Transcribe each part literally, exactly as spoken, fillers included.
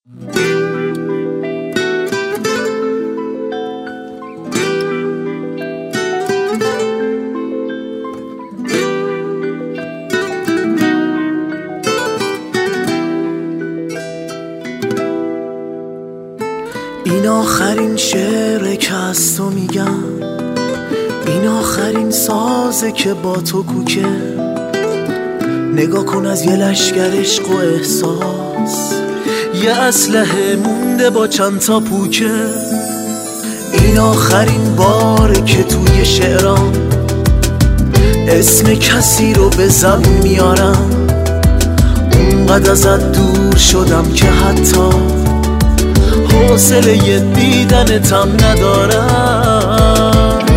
این آخرین شعره که از تو میگم، این آخرین سازه که با تو کوکه. نگاه کن از یه لشگر عشق و احساس، یه اسلحه مونده با چند تا پوکه. این آخرین باره که توی شعرام اسم کسی رو به زبون میارم. اونقدر ازت دور شدم که حتی حوصله یه دیدنتم ندارم.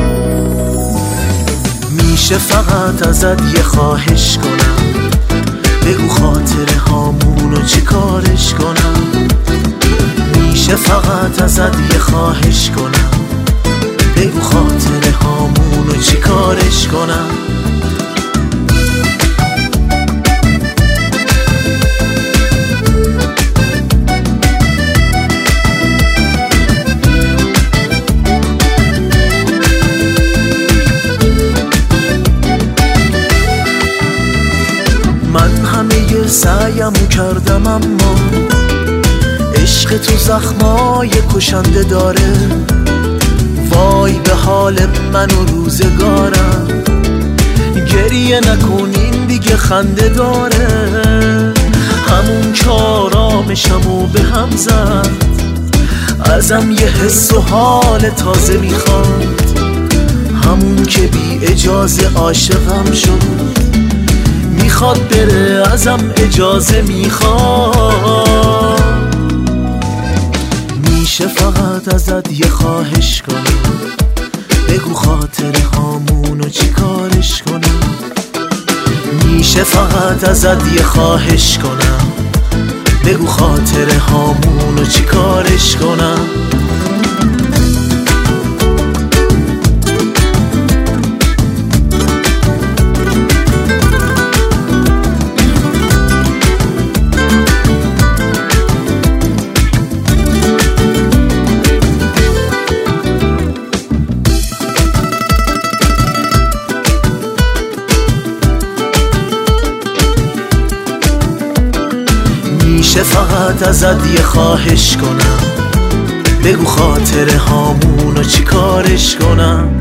میشه فقط ازت یه خواهش کنم، بگو خاطره هامونو چی کارش کنم. میشه فقط ازت یه خواهش کنم، بگو خاطره هامونو چی کارش کنم. من همه سعیمو کردم اما عشق تو زخمای کشنده داره. وای به حال من و روزگارم، گریه نکن این دیگه خنده داره. همون که آرامشمو به هم زد، ازم یه حس و حال تازه میخواد. همون که بی اجازه عاشقم شد، میخواد بره ازم اجازه میخواد. میشه فقط ازت یه خواهش کنم، بگو خاطره هامونو چی کارش کنم. میشه فقط ازت یه خواهش کنم، بگو خاطره هامونو چی کارش کنم. میشه فقط ازت یه خواهش کنم، بگو خاطره هامونو چی کارش کنم.